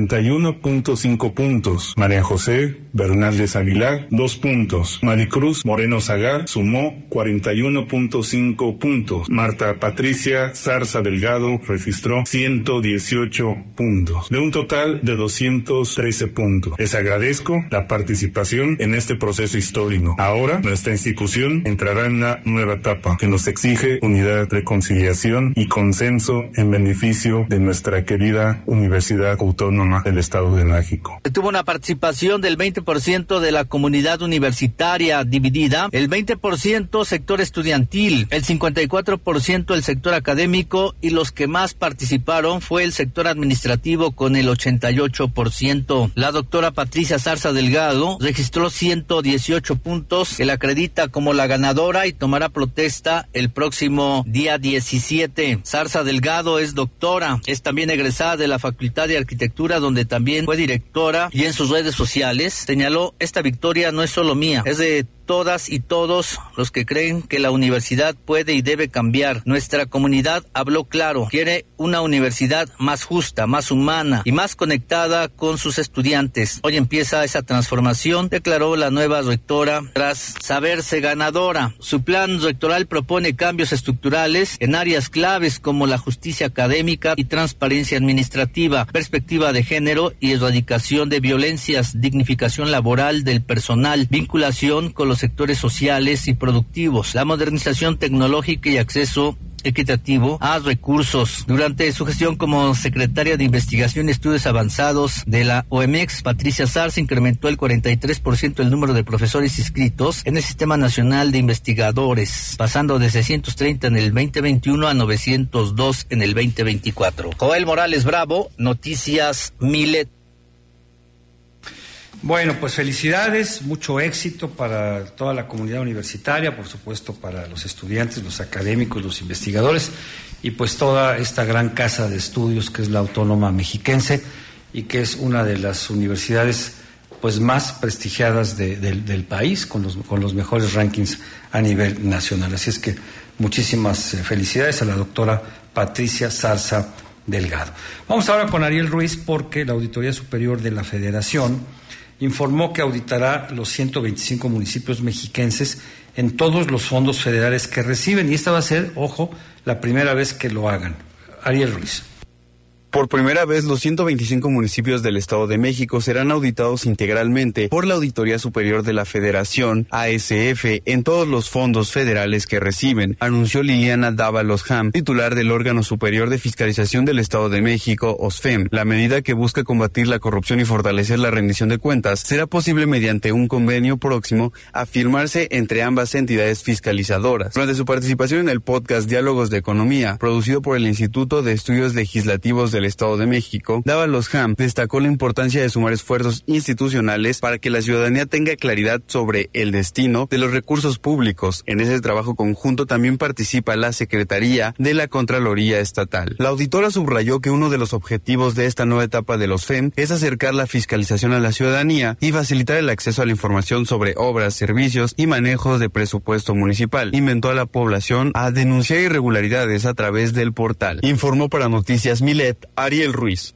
51.5 puntos. María José Bernaldez Aguilar, 2 puntos. Maricruz Moreno Zagar sumó 41.5 puntos. Marta Patricia Zarza Delgado registró 118 puntos, de un total de 213 puntos. Les agradezco la participación en este proceso histórico. Ahora, nuestra institución entrará en una nueva etapa que nos exige unidad, reconciliación y consenso en beneficio de nuestra querida Universidad Autónoma del Estado de México. Tuvo una participación del 20% de la comunidad universitaria dividida, el 20% sector estudiantil, el 54% el sector académico y los que más participaron fue el sector administrativo con el 88%. La doctora Patricia Zarza Delgado registró 118 puntos, que la acredita como la ganadora y tomará protesta el próximo día 17. Zarza Delgado es doctora, es también egresada de la Facultad de Arquitectura, donde también fue directora, y en sus redes sociales señaló: esta victoria no es solo mía, es de todas y todos los que creen que la universidad puede y debe cambiar. Nuestra comunidad habló claro, quiere una universidad más justa, más humana y más conectada con sus estudiantes. Hoy empieza esa transformación, declaró la nueva rectora tras saberse ganadora. Su plan rectoral propone cambios estructurales en áreas claves como la justicia académica y transparencia administrativa, perspectiva de género y erradicación de violencias, dignificación laboral del personal, vinculación con los sectores sociales y productivos, la modernización tecnológica y acceso equitativo a recursos. Durante su gestión como secretaria de Investigación y Estudios Avanzados de la OMX, Patricia Zarza incrementó el 43% el número de profesores inscritos en el Sistema Nacional de Investigadores, pasando de 630 en el 2021 a 902 en el 2024. Joel Morales Bravo, Noticias Milet. Bueno, pues felicidades, mucho éxito para toda la comunidad universitaria, por supuesto para los estudiantes, los académicos, los investigadores y pues toda esta gran casa de estudios que es la Autónoma Mexiquense y que es una de las universidades pues más prestigiadas del país, con los mejores rankings a nivel nacional. Así es que muchísimas felicidades a la doctora Patricia Zarza Delgado. Vamos ahora con Ariel Ruiz, porque la Auditoría Superior de la Federación informó que auditará los 125 municipios mexiquenses en todos los fondos federales que reciben, y esta va a ser, ojo, la primera vez que lo hagan. Ariel Ruiz. Por primera vez, los 125 municipios del Estado de México serán auditados integralmente por la Auditoría Superior de la Federación, ASF, en todos los fondos federales que reciben, anunció Liliana Dávalos Ham, titular del órgano superior de fiscalización del Estado de México, OSFEM. La medida, que busca combatir la corrupción y fortalecer la rendición de cuentas, será posible mediante un convenio próximo a firmarse entre ambas entidades fiscalizadoras. Durante su participación en el podcast Diálogos de Economía, producido por el Instituto de Estudios Legislativos del Estado de México, Dávalos Ham destacó la importancia de sumar esfuerzos institucionales para que la ciudadanía tenga claridad sobre el destino de los recursos públicos. En ese trabajo conjunto también participa la Secretaría de la Contraloría Estatal. La auditora subrayó que uno de los objetivos de esta nueva etapa de los FEM es acercar la fiscalización a la ciudadanía y facilitar el acceso a la información sobre obras, servicios y manejos de presupuesto municipal. Invitó a la población a denunciar irregularidades a través del portal. Informó para Noticias Milet Ariel Ruiz.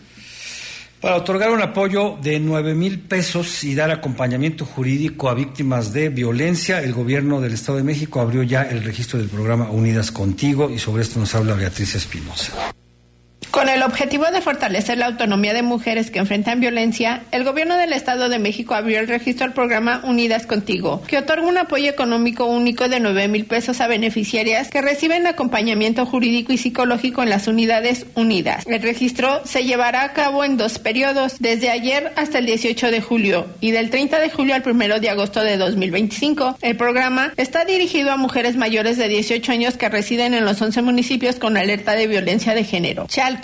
Para otorgar un apoyo de 9,000 pesos y dar acompañamiento jurídico a víctimas de violencia, el gobierno del Estado de México abrió ya el registro del programa Unidas Contigo, y sobre esto nos habla Beatriz Espinosa. Con el objetivo de fortalecer la autonomía de mujeres que enfrentan violencia, el gobierno del Estado de México abrió el registro al programa Unidas Contigo, que otorga un apoyo económico único de 9,000 pesos a beneficiarias que reciben acompañamiento jurídico y psicológico en las unidades unidas. El registro se llevará a cabo en 2 periodos, desde ayer hasta el 18 de julio y del 30 de julio al 1 de agosto de 2025. El programa está dirigido a mujeres mayores de 18 años que residen en los 11 municipios con alerta de violencia de género: Chalco,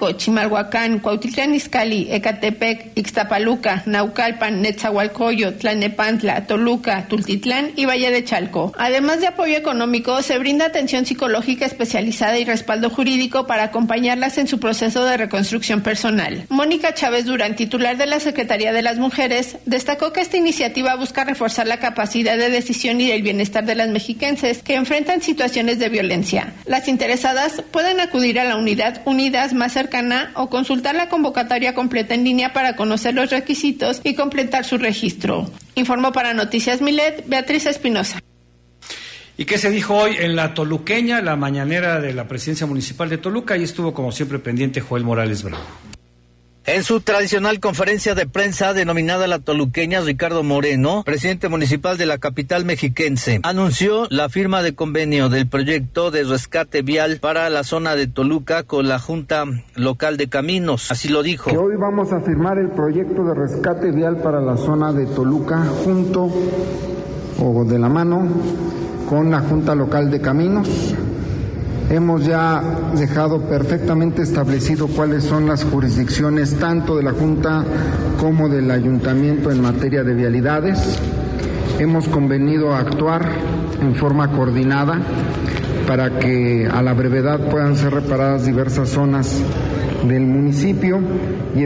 Xochimilco, Chimalhuacán, Cuautitlán Izcalli, Ecatepec, Ixtapaluca, Naucalpan, Netzahualcoyo, Tlalnepantla, Toluca, Tultitlán y Valle de Chalco. Además de apoyo económico, se brinda atención psicológica especializada y respaldo jurídico para acompañarlas en su proceso de reconstrucción personal. Mónica Chávez Durán, titular de la Secretaría de las Mujeres, destacó que esta iniciativa busca reforzar la capacidad de decisión y el bienestar de las mexiquenses que enfrentan situaciones de violencia. Las interesadas pueden acudir a la unidad Unidas más cercana o consultar la convocatoria completa en línea para conocer los requisitos y completar su registro. Informó para Noticias Milet, Beatriz Espinosa. ¿Y qué se dijo hoy en la Toluqueña, la mañanera de la Presidencia Municipal de Toluca? Ahí estuvo, como siempre, pendiente Joel Morales Bravo. En su tradicional conferencia de prensa denominada La Toluqueña, Ricardo Moreno, presidente municipal de la capital mexiquense, anunció la firma de convenio del proyecto de rescate vial para la zona de Toluca con la Junta Local de Caminos. Así lo dijo. Que hoy vamos a firmar el proyecto de rescate vial para la zona de Toluca junto o de la mano con la Junta Local de Caminos. Hemos ya dejado perfectamente establecido cuáles son las jurisdicciones tanto de la Junta como del Ayuntamiento en materia de vialidades. Hemos convenido a actuar en forma coordinada para que a la brevedad puedan ser reparadas diversas zonas del municipio y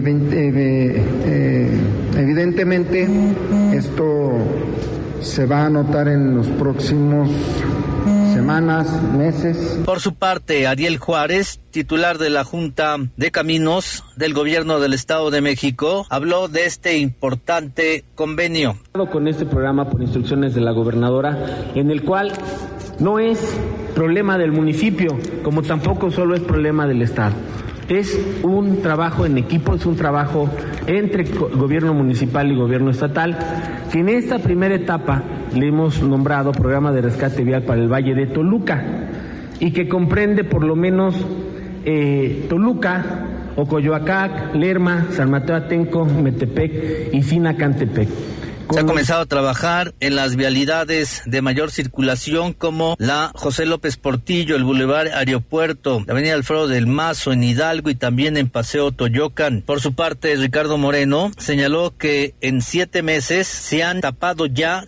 evidentemente esto se va a notar en los próximos semanas, meses. Por su parte, Ariel Juárez, titular de la Junta de Caminos del Gobierno del Estado de México, habló de este importante convenio. Con este programa por instrucciones de la gobernadora, en el cual no es problema del municipio, como tampoco solo es problema del Estado. Es un trabajo en equipo, es un trabajo entre gobierno municipal y gobierno estatal, que en esta primera etapa le hemos nombrado Programa de Rescate Vial para el Valle de Toluca, y que comprende por lo menos Toluca, Ocoyoacac, Lerma, San Mateo Atenco, Metepec y Sinacantepec. Se ha comenzado a trabajar en las vialidades de mayor circulación como la José López Portillo, el Boulevard Aeropuerto, la Avenida Alfredo del Mazo en Hidalgo y también en Paseo Toyocan. Por su parte, Ricardo Moreno señaló que en 7 meses se han tapado ya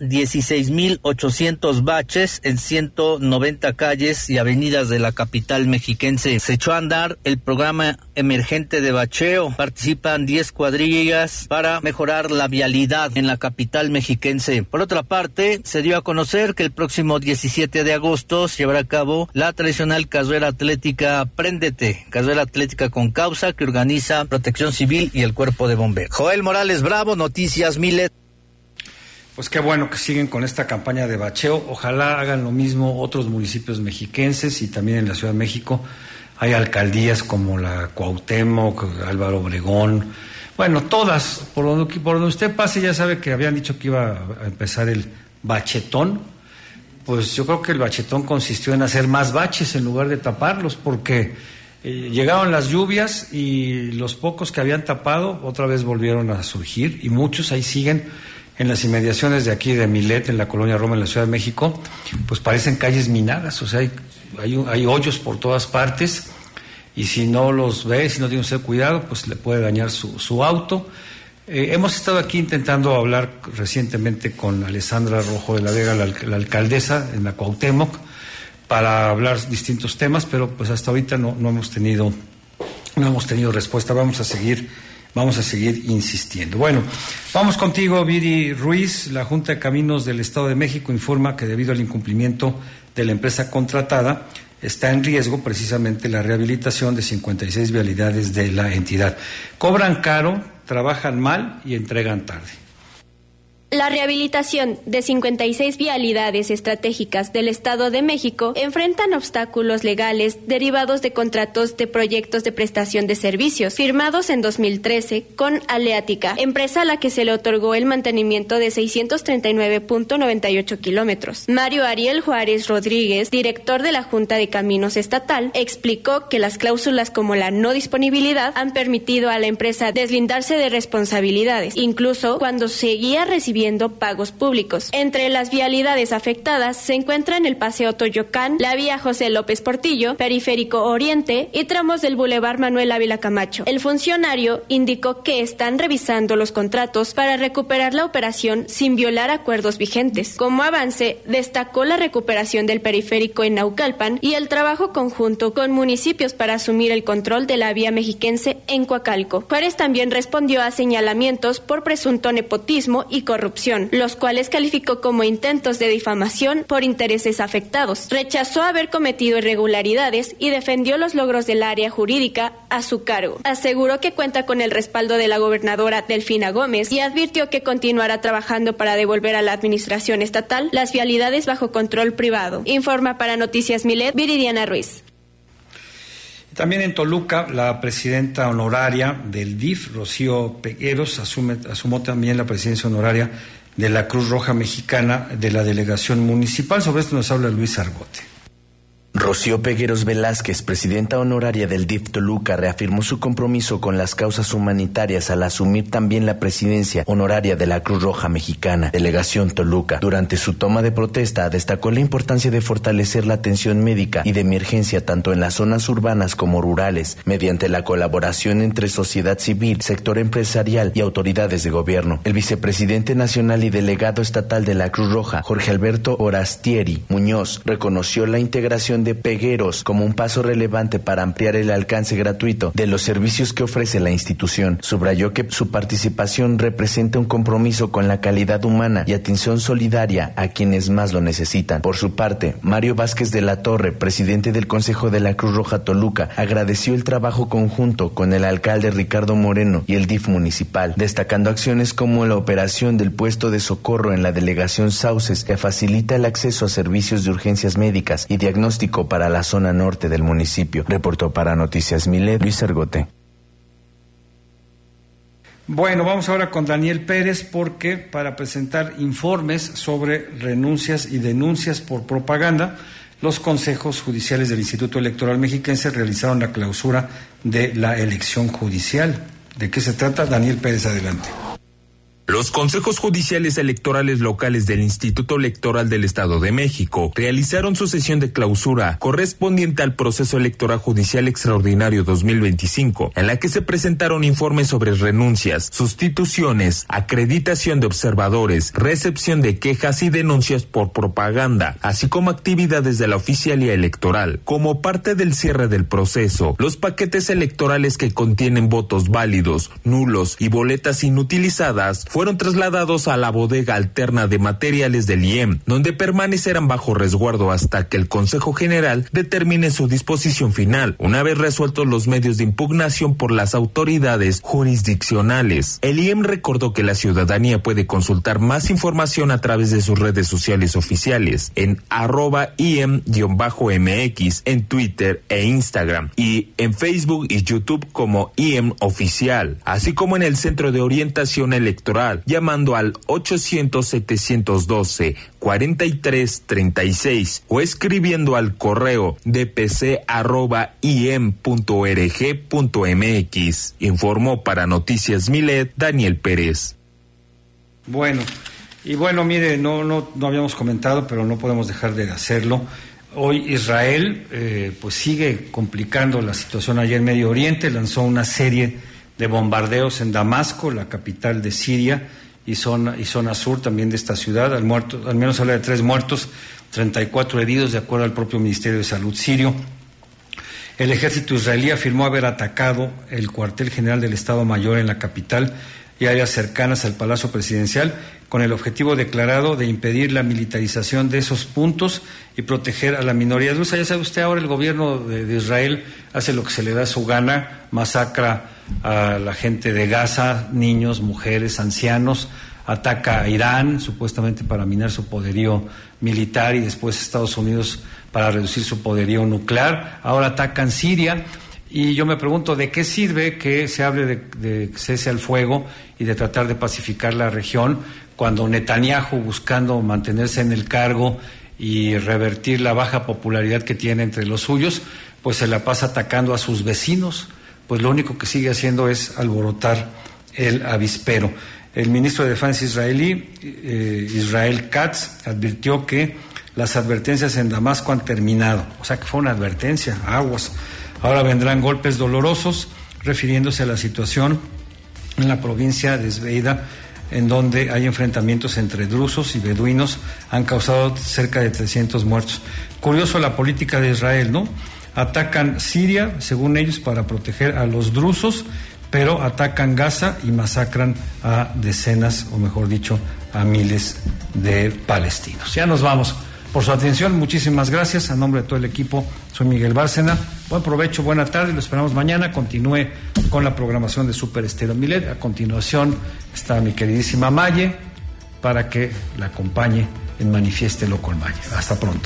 16,800 baches en 190 calles y avenidas de la capital mexiquense. Se echó a andar el programa emergente de bacheo. Participan 10 cuadrillas para mejorar la vialidad en la capital mexiquense. Por otra parte, se dio a conocer que el próximo 17 de agosto se llevará a cabo la tradicional carrera atlética Préndete, carrera atlética con causa que organiza Protección Civil y el Cuerpo de Bomberos. Joel Morales Bravo, Noticias Milet. Pues qué bueno que siguen con esta campaña de bacheo. Ojalá hagan lo mismo otros municipios mexiquenses y también en la Ciudad de México. Hay alcaldías como la Cuauhtémoc, Álvaro Obregón. Bueno, todas, por donde usted pase, ya sabe que habían dicho que iba a empezar el bachetón. Pues yo creo que el bachetón consistió en hacer más baches en lugar de taparlos, porque llegaron las lluvias y los pocos que habían tapado otra vez volvieron a surgir, y muchos ahí siguen en las inmediaciones de aquí de Milet, en la Colonia Roma, en la Ciudad de México. Pues parecen calles minadas, o sea, hay hoyos por todas partes. Y si no los ve, si no tiene usted cuidado, pues le puede dañar su auto. Hemos estado aquí intentando hablar recientemente con Alessandra Rojo de la Vega, la alcaldesa en la Cuauhtémoc, para hablar distintos temas, pero pues hasta ahorita no hemos tenido respuesta. Vamos a seguir insistiendo. Bueno, vamos contigo, Viri Ruiz. La Junta de Caminos del Estado de México informa que debido al incumplimiento de la empresa contratada, está en riesgo precisamente la rehabilitación de 56 vialidades de la entidad. Cobran caro, trabajan mal y entregan tarde. La rehabilitación de 56 vialidades estratégicas del Estado de México enfrentan obstáculos legales derivados de contratos de proyectos de prestación de servicios firmados en 2013 con Aleática, empresa a la que se le otorgó el mantenimiento de 639.98 kilómetros. Mario Ariel Juárez Rodríguez, director de la Junta de Caminos Estatal, explicó que las cláusulas como la no disponibilidad han permitido a la empresa deslindarse de responsabilidades, incluso cuando seguía recibiendo recibiendo pagos públicos. Entre las vialidades afectadas se encuentran el Paseo Toyocán, la vía José López Portillo, Periférico Oriente y tramos del Boulevard Manuel Ávila Camacho. El funcionario indicó que están revisando los contratos para recuperar la operación sin violar acuerdos vigentes. Como avance, destacó la recuperación del periférico en Naucalpan y el trabajo conjunto con municipios para asumir el control de la vía mexiquense en Coacalco. Juárez también respondió a señalamientos por presunto nepotismo y corrupción, los cuales calificó como intentos de difamación por intereses afectados. Rechazó haber cometido irregularidades y defendió los logros del área jurídica a su cargo. Aseguró que cuenta con el respaldo de la gobernadora Delfina Gómez y advirtió que continuará trabajando para devolver a la administración estatal las vialidades bajo control privado. Informa para Noticias Milet, Viridiana Ruiz. También en Toluca, la presidenta honoraria del DIF, Rocío Pegueros, asumió también la presidencia honoraria de la Cruz Roja Mexicana de la delegación municipal. Sobre esto nos habla Luis Argote. Rocío Pegueros Velázquez, presidenta honoraria del DIF Toluca, reafirmó su compromiso con las causas humanitarias al asumir también la presidencia honoraria de la Cruz Roja Mexicana, delegación Toluca. Durante su toma de protesta, destacó la importancia de fortalecer la atención médica y de emergencia tanto en las zonas urbanas como rurales, mediante la colaboración entre sociedad civil, sector empresarial y autoridades de gobierno. El vicepresidente nacional y delegado estatal de la Cruz Roja, Jorge Alberto Orastieri Muñoz, reconoció la integración de Pegueros como un paso relevante para ampliar el alcance gratuito de los servicios que ofrece la institución. Subrayó que su participación representa un compromiso con la calidad humana y atención solidaria a quienes más lo necesitan. Por su parte, Mario Vázquez de la Torre, presidente del Consejo de la Cruz Roja Toluca, agradeció el trabajo conjunto con el alcalde Ricardo Moreno y el DIF municipal, destacando acciones como la operación del puesto de socorro en la delegación Sauces, que facilita el acceso a servicios de urgencias médicas y diagnóstico para la zona norte del municipio. Reportó para Noticias Milet, Luis Argote. Bueno, vamos ahora con Daniel Pérez porque para presentar informes sobre renuncias y denuncias por propaganda, los consejos judiciales del Instituto Electoral Mexiquense realizaron la clausura de la elección judicial. ¿De qué se trata? Daniel Pérez, adelante. Los consejos judiciales electorales locales del Instituto Electoral del Estado de México realizaron su sesión de clausura correspondiente al proceso electoral judicial extraordinario 2025, en la que se presentaron informes sobre renuncias, sustituciones, acreditación de observadores, recepción de quejas y denuncias por propaganda, así como actividades de la oficialía electoral. Como parte del cierre del proceso, los paquetes electorales que contienen votos válidos, nulos y boletas inutilizadas fueron trasladados a la bodega alterna de materiales del IEM, donde permanecerán bajo resguardo hasta que el Consejo General determine su disposición final, una vez resueltos los medios de impugnación por las autoridades jurisdiccionales. El IEM recordó que la ciudadanía puede consultar más información a través de sus redes sociales oficiales en @IEM_MX en Twitter e Instagram y en Facebook y YouTube como IEM Oficial, así como en el Centro de Orientación Electoral, llamando al 800-712-4336 o escribiendo al correo dpc@iem.org.mx. Informó para Noticias Milet, Daniel Pérez. Bueno, mire, no habíamos comentado, pero no podemos dejar de hacerlo. Hoy Israel pues sigue complicando la situación allá en Medio Oriente, lanzó una serie de bombardeos en Damasco, la capital de Siria, y zona sur también de esta ciudad. Al menos habla de 3 muertos, 34 heridos, de acuerdo al propio Ministerio de Salud sirio. El ejército israelí afirmó haber atacado el cuartel general del Estado Mayor en la capital y áreas cercanas al Palacio Presidencial, con el objetivo declarado de impedir la militarización de esos puntos y proteger a la minoría rusa. Ya sabe usted, ahora el gobierno de Israel hace lo que se le da su gana, masacra a la gente de Gaza, niños, mujeres, ancianos, ataca a Irán, supuestamente para minar su poderío militar, y después Estados Unidos para reducir su poderío nuclear. Ahora atacan Siria. Y yo me pregunto, ¿de qué sirve que se hable de cese al fuego y de tratar de pacificar la región cuando Netanyahu, buscando mantenerse en el cargo y revertir la baja popularidad que tiene entre los suyos, pues se la pasa atacando a sus vecinos? Pues lo único que sigue haciendo es alborotar el avispero. El ministro de Defensa israelí, Israel Katz, advirtió que las advertencias en Damasco han terminado. O sea que fue una advertencia, aguas. Ahora vendrán golpes dolorosos, refiriéndose a la situación en la provincia de Esbeida, en donde hay enfrentamientos entre drusos y beduinos, han causado cerca de 300 muertos. Curioso la política de Israel, ¿no? Atacan Siria, según ellos, para proteger a los drusos, pero atacan Gaza y masacran a decenas, o mejor dicho, a miles de palestinos. Ya nos vamos. Por su atención, muchísimas gracias. A nombre de todo el equipo, soy Miguel Bárcena. Buen provecho, buena tarde, lo esperamos mañana. Continúe con la programación de Super Estéreo Milet. A continuación está mi queridísima Maye para que la acompañe en Manifiéstelo con Maye. Hasta pronto.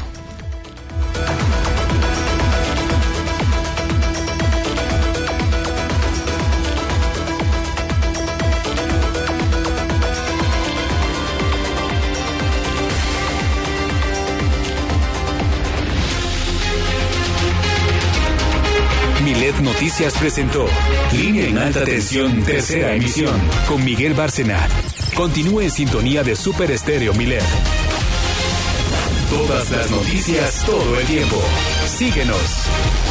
Milet Noticias presentó Línea en Alta Tensión, tercera emisión, con Miguel Bárcena. Continúe en sintonía de Super Estéreo Milet. Todas las noticias, todo el tiempo. Síguenos.